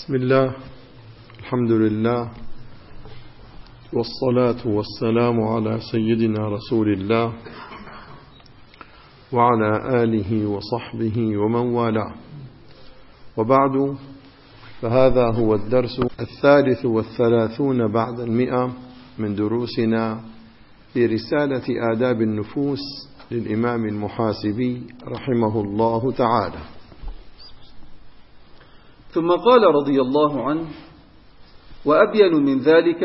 بسم الله، الحمد لله، والصلاة والسلام على سيدنا رسول الله وعلى آله وصحبه ومن والاه، وبعد، فهذا هو الدرس 33 بعد 100 من دروسنا في رسالة آداب النفوس للإمام المحاسبي رحمه الله تعالى. ثم قال رضي الله عنه: وأبين من ذلك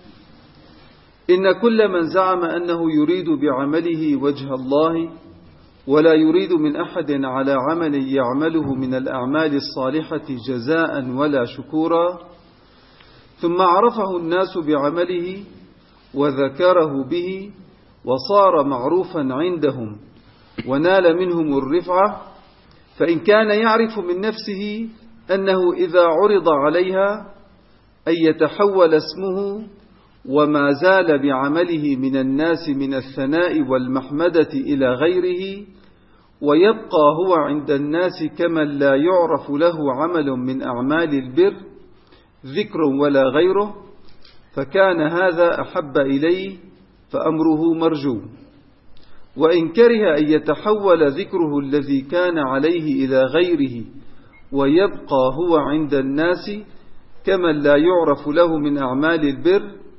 إن كل من زعم أنه يريد بعمله وجه الله ولا يريد من أحد على عمل يعمله من الأعمال الصالحة جزاء ولا شكورا، ثم عرفه الناس بعمله وذكره به وصار معروفا عندهم ونال منهم الرفعة، فإن كان يعرف من نفسه أنه إذا عرض عليها أن يتحول اسمه وما زال بعمله من الناس من الثناء والمحمدة إلى غيره، ويبقى هو عند الناس كمن لا يعرف له عمل من أعمال البر ذكر ولا غيره، فكان هذا أحب إليه فأمره مرجو. وإن كره أن يتحول ذكره الذي كان عليه إلى غيره ويبقى هو عند الناس كمن لا يعرف له من أعمال البر،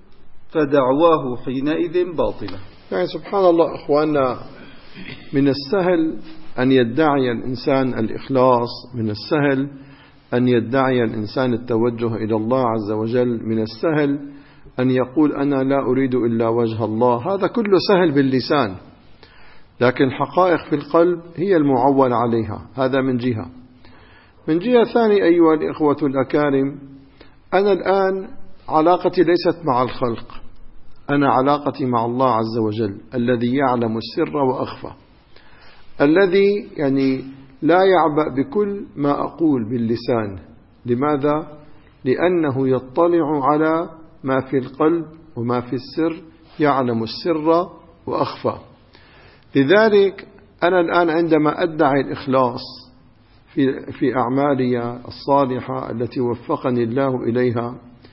فدعواه حينئذ باطلة. يعني سبحان الله إخواننا، من السهل أن يدعي الإنسان الإخلاص، من السهل أن يدعي الإنسان التوجه إلى الله عز وجل، من السهل أن يقول أنا لا أريد إلا وجه الله، هذا كله سهل باللسان، لكن حقائق في القلب هي المعول عليها. هذا من جهة. من جهة ثانية أيها الإخوة الأكارم، أنا الآن علاقتي ليست مع الخلق، أنا علاقتي مع الله عز وجل الذي يعلم السر وأخفى، الذي لا يعبأ بكل ما أقول باللسان. لماذا؟ لأنه يطلع على ما في القلب وما في السر، يعلم السر وأخفى. لذلك أنا الآن عندما أدعي الإخلاص في أعمالي الصالحة التي وفقني الله إليها،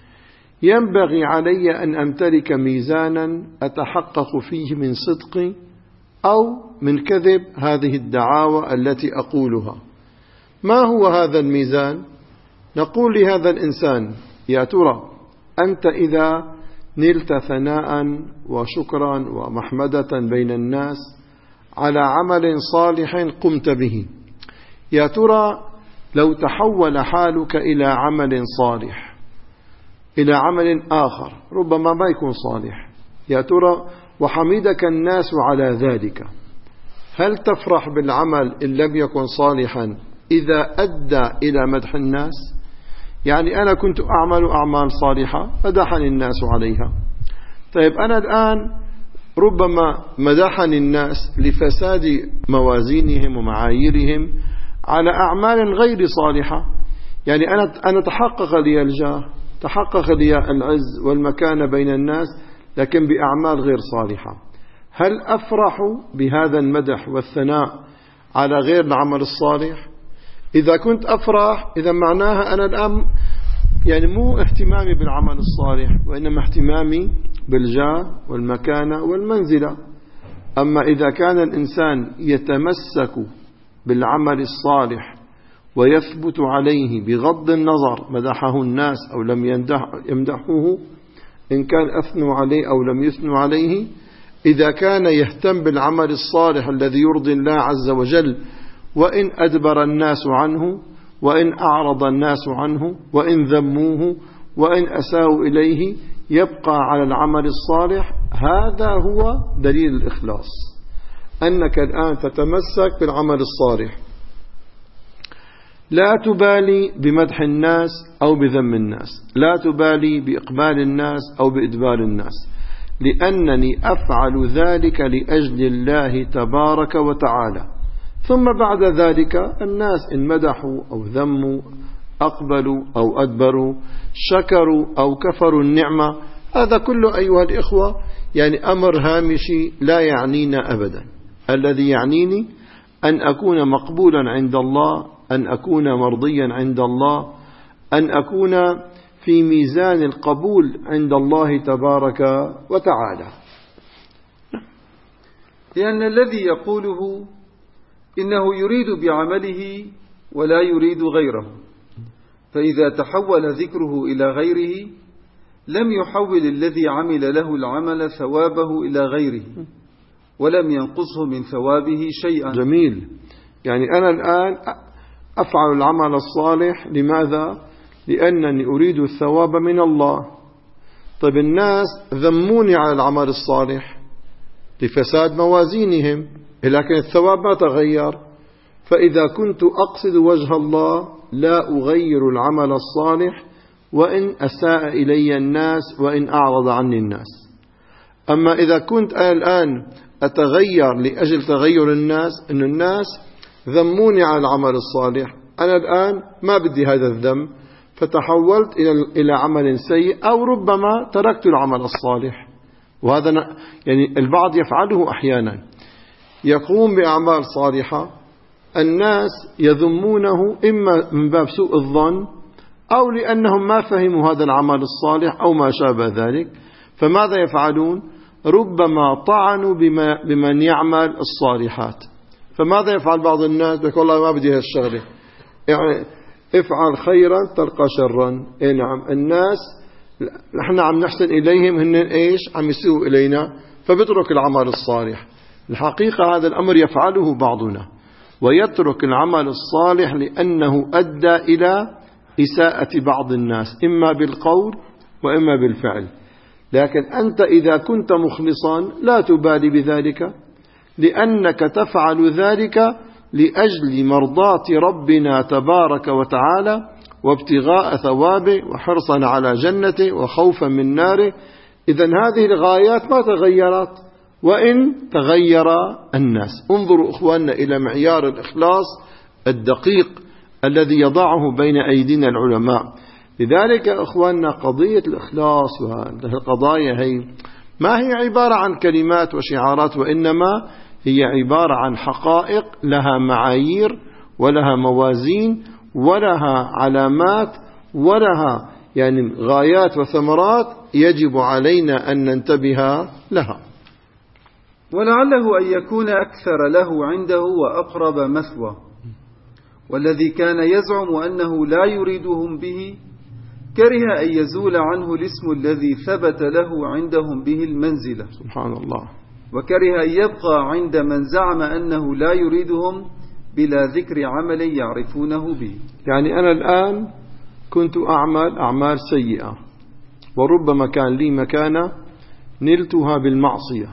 ينبغي علي أن أمتلك ميزانا أتحقق فيه من صدق أو من كذب هذه الدعاوى التي أقولها. ما هو هذا الميزان؟ نقول لهذا الإنسان: يا ترى أنت إذا نلت ثناء وشكرا ومحمدة بين الناس على عمل صالح قمت به، يا ترى لو تحول حالك إلى عمل صالح، إلى عمل آخر ربما ما يكون صالح، يا ترى وحمدك الناس على ذلك، هل تفرح بالعمل إن لم يكن صالحا إذا أدى إلى مدح الناس؟ يعني أنا كنت أعمل أعمال صالحة مدحني الناس عليها، طيب أنا الآن ربما مدحني الناس لفساد موازينهم ومعاييرهم على أعمال غير صالحة، يعني أنا تحقق لي الجاه، تحقق لي العز والمكان بين الناس، لكن بأعمال غير صالحة. هل أفرح بهذا المدح والثناء على غير العمل الصالح؟ إذا كنت أفرح، إذا معناها أنا الآن مو اهتمامي بالعمل الصالح، وإنما اهتمامي بالجاه والمكانة والمنزلة. أما إذا كان الإنسان يتمسك بالعمل الصالح ويثبت عليه بغض النظر مدحه الناس أو لم يمدحوه، إن كان أثنوا عليه أو لم يثنوا عليه، إذا كان يهتم بالعمل الصالح الذي يرضي الله عز وجل، وإن أدبر الناس عنه، وإن أعرض الناس عنه، وإن ذموه، وإن أساءوا إليه، يبقى على العمل الصالح، هذا هو دليل الإخلاص، أنك الآن تتمسك بالعمل الصالح، لا تبالي بمدح الناس أو بذم الناس، لا تبالي بإقبال الناس أو بإدبار الناس، لأنني أفعل ذلك لأجل الله تبارك وتعالى. ثم بعد ذلك الناس إن مدحوا أو ذموا، أقبلوا أو أدبروا، شكروا أو كفروا النعمة، هذا كله أيها الإخوة أمر هامشي لا يعنينا أبدا. الذي يعنيني أن أكون مقبولا عند الله، أن أكون مرضيا عند الله، أن أكون في ميزان القبول عند الله تبارك وتعالى. لأن الذي يقوله إنه يريد بعمله ولا يريد غيره، فإذا تحول ذكره إلى غيره لم يحول الذي عمل له العمل ثوابه إلى غيره، ولم ينقصه من ثوابه شيئا. جميل. يعني أنا الآن أفعل العمل الصالح، لماذا؟ لأنني أريد الثواب من الله. طيب الناس ذموني على العمل الصالح لفساد موازينهم، لكن الثواب ما تغير. فإذا كنت أقصد وجه الله لا أغير العمل الصالح وإن أساء إلي الناس وإن أعرض عني الناس. أما إذا كنت أنا الآن أتغير لأجل تغير الناس، أن الناس ذموني على العمل الصالح، أنا الآن ما بدي هذا الذم، فتحولت إلى عمل سيء، أو ربما تركت العمل الصالح. وهذا يعني البعض يفعله أحيانا، يقوم بأعمال صالحة، الناس يذمونه إما من باب سوء الظن أو لأنهم ما فهموا هذا العمل الصالح أو ما شابه ذلك. فماذا يفعلون؟ ربما طعنوا بمن يعمل الصالحات. فماذا يفعل بعض الناس؟ يقول والله ما بدي هالشغلة، يعني افعل خيرا تلقى شرا. إيه نعم، الناس نحن عم نحسن إليهم، هن إيش عم يسوء إلينا، فبترك العمل الصالح. الحقيقة هذا الأمر يفعله بعضنا، ويترك العمل الصالح لأنه أدى إلى إساءة بعض الناس، إما بالقول وإما بالفعل. لكن أنت إذا كنت مخلصا لا تبالي بذلك، لأنك تفعل ذلك لأجل مرضاة ربنا تبارك وتعالى، وابتغاء ثوابه، وحرصا على جنته، وخوفا من ناره. إذن هذه الغايات ما تغيرت وإن تغير الناس. انظروا إخواننا إلى معيار الإخلاص الدقيق الذي يضعه بين أيدينا العلماء. لذلك إخواننا قضية الإخلاص والقضايا هي ما هي عبارة عن كلمات وشعارات، وإنما هي عبارة عن حقائق لها معايير ولها موازين ولها علامات ولها يعني غايات وثمرات يجب علينا أن ننتبه لها. ولعله أن يكون أكثر له عنده وأقرب مثوى، والذي كان يزعم أنه لا يريدهم به كره أن يزول عنه الاسم الذي ثبت له عندهم به المنزلة، سبحان الله، وكره أن يبقى عند من زعم أنه لا يريدهم بلا ذكر عمل يعرفونه به. يعني أنا الآن كنت أعمل أعمال سيئة، وربما كان لي مكانة نلتها بالمعصية،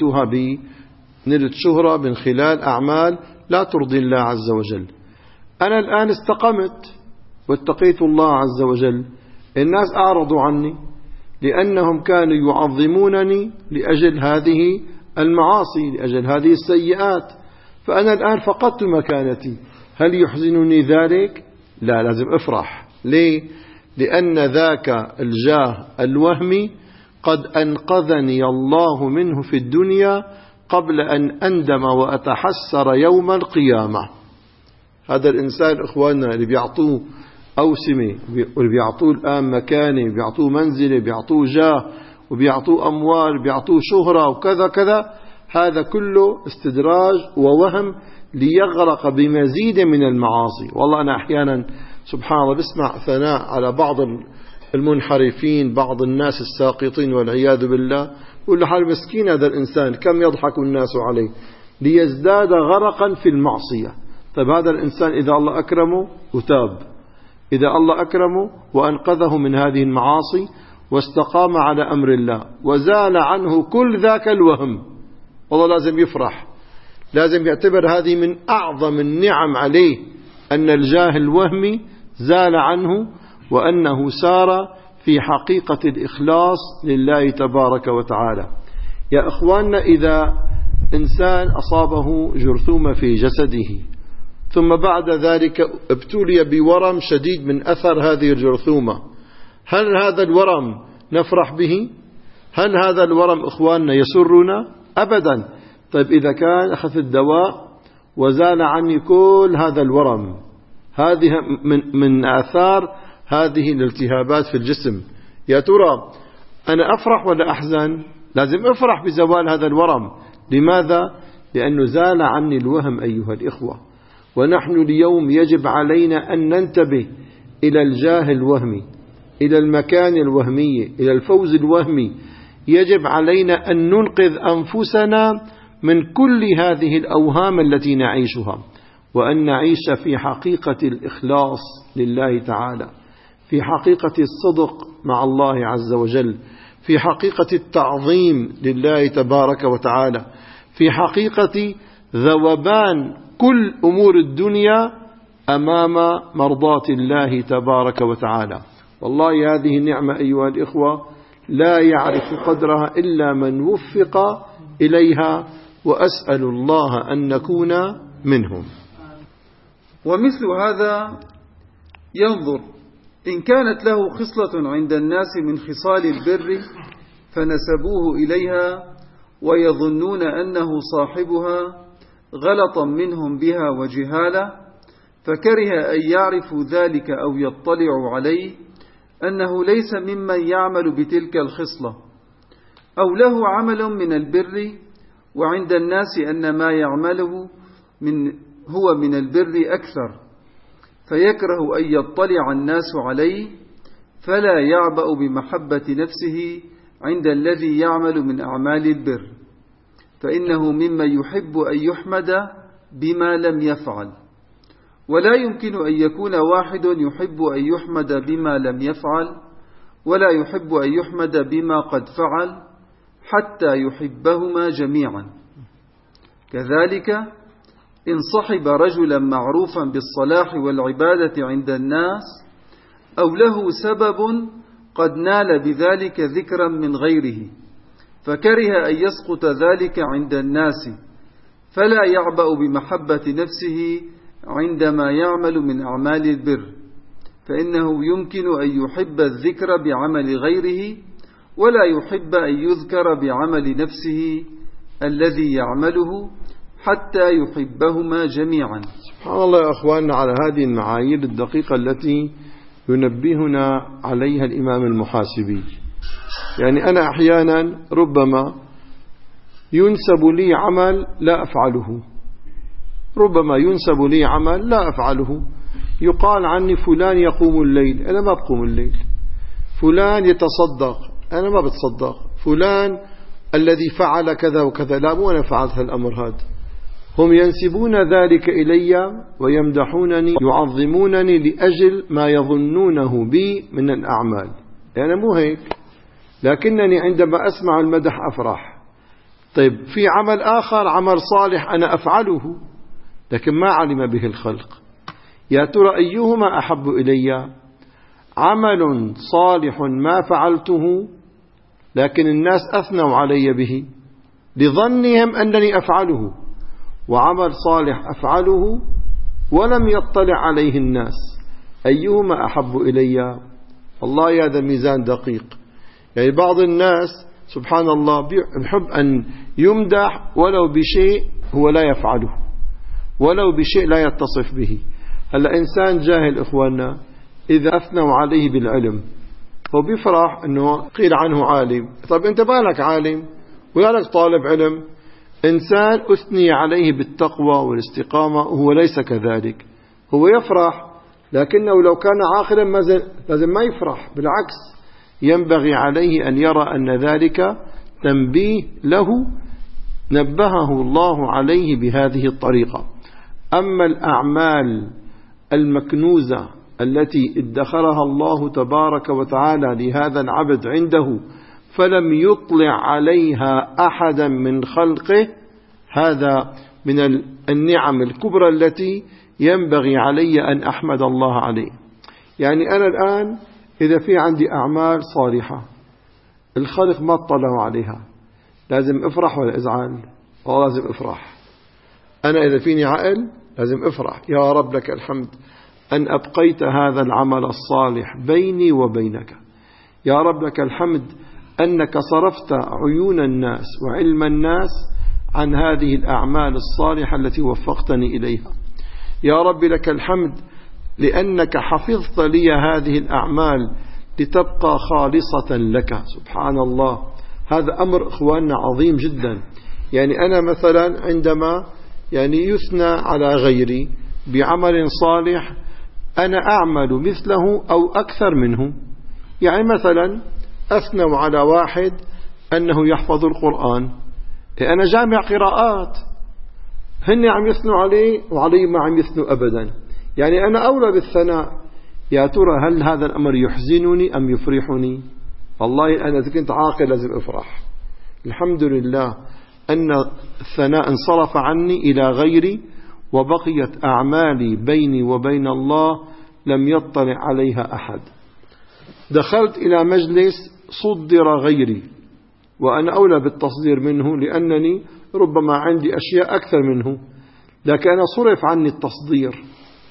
نلت شهرة من خلال أعمال لا ترضي الله عز وجل. أنا الآن استقمت واتقيت الله عز وجل، الناس أعرضوا عني لأنهم كانوا يعظمونني لأجل هذه المعاصي، لأجل هذه السيئات، فأنا الآن فقدت مكانتي. هل يحزنني ذلك؟ لا، لازم أفرح. ليه؟ لأن ذاك الجاه الوهمي قد أنقذني الله منه في الدنيا قبل أن أندم وأتحسر يوم القيامة. هذا الإنسان إخواننا اللي بيعطوه أوسمة، واللي بيعطوه الآن مكانة، بيعطوه منزلة، بيعطوه جاه، وبيعطوه أموال، بيعطوه شهرة وكذا كذا، هذا كله استدراج ووهم ليغرق بمزيد من المعاصي. والله أنا أحيانا سبحان الله بسمع ثناء على بعض المنحرفين، بعض الناس الساقطين والعياذ بالله، يقول له مسكين هذا الإنسان كم يضحك الناس عليه ليزداد غرقا في المعصية. طيب هذا الإنسان إذا الله أكرمه وتاب، إذا الله أكرمه وأنقذه من هذه المعاصي واستقام على أمر الله وزال عنه كل ذاك الوهم، والله لازم يفرح، لازم يعتبر هذه من أعظم النعم عليه، أن الجاه الوهمي زال عنه وأنه سار في حقيقة الإخلاص لله تبارك وتعالى. يا إخواننا، إذا إنسان أصابه جرثومة في جسده ثم بعد ذلك ابتلي بورم شديد من أثر هذه الجرثومة، هل هذا الورم نفرح به؟ هل هذا الورم إخواننا يسرنا؟ أبدا. طيب إذا كان أخذ الدواء وزال عني كل هذا الورم، هذه من آثار هذه الالتهابات في الجسم. يا ترى أنا أفرح ولا أحزن؟ لازم أفرح بزوال هذا الورم. لماذا؟ لأنه زال عني الوهم أيها الإخوة. ونحن اليوم يجب علينا أن ننتبه إلى الجاه الوهمي، إلى المكان الوهمي، إلى الفوز الوهمي. يجب علينا أن ننقذ أنفسنا من كل هذه الأوهام التي نعيشها، وأن نعيش في حقيقة الإخلاص لله تعالى، في حقيقة الصدق مع الله عز وجل، في حقيقة التعظيم لله تبارك وتعالى، في حقيقة ذوبان كل أمور الدنيا أمام مرضاة الله تبارك وتعالى. والله هذه النعمة أيها الإخوة لا يعرف قدرها إلا من وفق إليها، وأسأل الله أن نكون منهم. ومثل هذا ينظر إن كانت له خصلة عند الناس من خصال البر فنسبوه إليها ويظنون أنه صاحبها غلطا منهم بها وجهالة، فكره أن يعرفوا ذلك أو يطلعوا عليه أنه ليس ممن يعمل بتلك الخصلة، أو له عمل من البر وعند الناس أن ما يعمله هو من البر أكثر، فيكره أن يطلع الناس عليه، فلا يعبأ بمحبة نفسه عند الذي يعمل من أعمال البر، فإنه ممن يحب أن يحمد بما لم يفعل. ولا يمكن أن يكون واحد يحب أن يحمد بما لم يفعل ولا يحب أن يحمد بما قد فعل حتى يحبهما جميعا. كذلك إن صحب رجلا معروفا بالصلاح والعبادة عند الناس أو له سبب قد نال بذلك ذكرا من غيره، فكره أن يسقط ذلك عند الناس، فلا يعبأ بمحبة نفسه عندما يعمل من أعمال البر، فإنه يمكن أن يحب الذكر بعمل غيره ولا يحب أن يذكر بعمل نفسه الذي يعمله حتى يحبهما جميعا. سبحان الله يا أخواننا على هذه المعايير الدقيقة التي ينبهنا عليها الإمام المحاسبي. يعني أنا أحيانا ربما ينسب لي عمل لا أفعله، ربما ينسب لي عمل لا أفعله. يقال عني فلان يقوم الليل، أنا ما بقوم الليل. فلان يتصدق، أنا ما بتصدق. فلان الذي فعل كذا وكذا، لا مو أنا فعلت هالأمر هذا. هم ينسبون ذلك إلي ويمدحونني يعظمونني لأجل ما يظنونه بي من الأعمال. يعني مو هيك، لكنني عندما أسمع المدح أفرح. طيب في عمل آخر، عمل صالح أنا أفعله لكن ما علم به الخلق. يا ترى أيهما أحب إلي؟ عمل صالح ما فعلته لكن الناس أثنوا علي به لظنهم أنني أفعله، وعمل صالح أفعله ولم يطلع عليه الناس. أيهما أحب إلي؟ والله هذا ميزان دقيق. يعني بعض الناس سبحان الله يحب أن يمدح ولو بشيء هو لا يفعله، ولو بشيء لا يتصف به. هلا إنسان جاهل إخواننا إذا أثنوا عليه بالعلم هو بيفرح أنه قيل عنه عالم. طيب أنت بالك عالم ويالك طالب علم. إنسان أثني عليه بالتقوى والاستقامة وهو ليس كذلك، هو يفرح، لكنه لو كان عاقلا لازم ما يفرح، بالعكس ينبغي عليه أن يرى أن ذلك تنبيه له نبهه الله عليه بهذه الطريقة. أما الأعمال المكنوزة التي ادخرها الله تبارك وتعالى لهذا العبد عنده فلم يطلع عليها أحدا من خلقه، هذا من النعم الكبرى التي ينبغي علي أن أحمد الله عليه. يعني أنا الآن إذا في عندي أعمال صالحة الخلق ما اطلعوا عليها، لازم أفرح ولا أزعل؟ لازم أفرح. أنا إذا فيني عقل لازم أفرح، يا رب لك الحمد أن أبقيت هذا العمل الصالح بيني وبينك، يا رب لك الحمد أنك صرفت عيون الناس وعلم الناس عن هذه الأعمال الصالحة التي وفقتني إليها، يا رب لك الحمد لأنك حفظت لي هذه الأعمال لتبقى خالصة لك. سبحان الله، هذا أمر إخواننا عظيم جدا. يعني أنا مثلا عندما يثنى على غيري بعمل صالح أنا أعمل مثله أو أكثر منه. يعني مثلا أثنوا على واحد أنه يحفظ القرآن، أنا جامع قراءات، هن عم يثنوا عليه وعلي ما عم يثنوا أبدا. يعني أنا أولى بالثناء. يا ترى هل هذا الأمر يحزنني أم يفرحني؟ والله أنا إذا كنت عاقل لازم أفرح. الحمد لله أن الثناء انصرف عني إلى غيري، وبقيت أعمالي بيني وبين الله لم يطلع عليها أحد. دخلت إلى مجلس صدر غيري وأنا أولى بالتصدير منه، لأنني ربما عندي أشياء أكثر منه، لكن أنا صرف عني التصدير.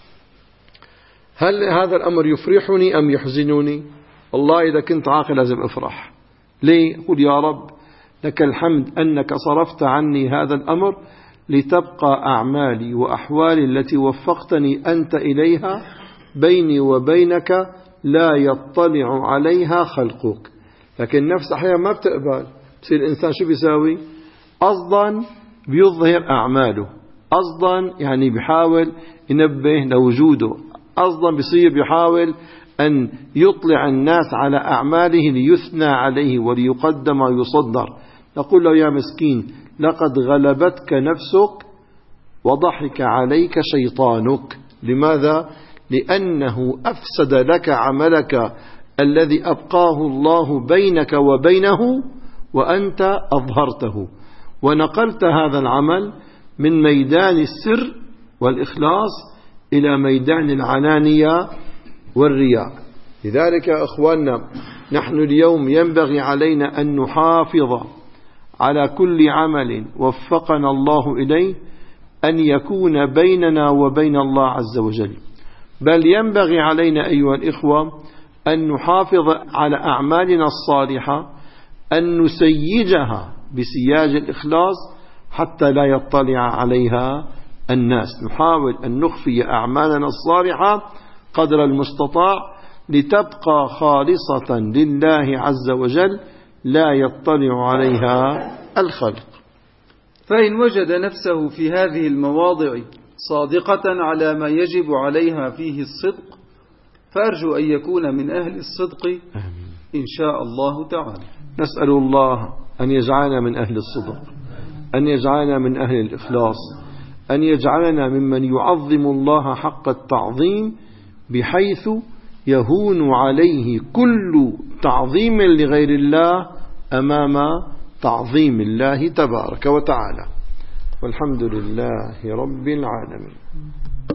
هل هذا الأمر يفرحني أم يحزنني؟ والله إذا كنت عاقل لازم أفرح. ليه؟ قل يا رب لك الحمد أنك صرفت عني هذا الأمر لتبقى أعمالي وأحوالي التي وفقتني أنت إليها بيني وبينك لا يطلع عليها خلقك. لكن النفس أحيانا ما بتقبل. بصير الإنسان شو بيساوي؟ قصدا بيظهر أعماله، قصدا يعني بيحاول ينبه لوجوده، قصدا بيصير بيحاول أن يطلع الناس على أعماله ليثنى عليه وليقدم ويصدر. نقول له يا مسكين لقد غلبتك نفسك وضحك عليك شيطانك. لماذا؟ لأنه أفسد لك عملك الذي أبقاه الله بينك وبينه وأنت أظهرته، ونقلت هذا العمل من ميدان السر والإخلاص إلى ميدان العنانية والرياء. لذلك يا أخواننا نحن اليوم ينبغي علينا أن نحافظ على كل عمل وفقنا الله إليه أن يكون بيننا وبين الله عز وجل. بل ينبغي علينا أيها الإخوة أن نحافظ على أعمالنا الصالحة، أن نسيجها بسياج الإخلاص حتى لا يطلع عليها الناس. نحاول أن نخفي أعمالنا الصالحة قدر المستطاع لتبقى خالصة لله عز وجل لا يطلع عليها الخلق. فإن وجد نفسه في هذه المواضع صادقة على ما يجب عليها فيه الصدق، فأرجو أن يكون من أهل الصدق إن شاء الله تعالى. نسأل الله أن يجعلنا من أهل الصدق، أن يجعلنا من أهل الإخلاص، أن يجعلنا ممن يعظم الله حق التعظيم بحيث يهون عليه كل تعظيم لغير الله أمام تعظيم الله تبارك وتعالى. والحمد لله رب العالمين.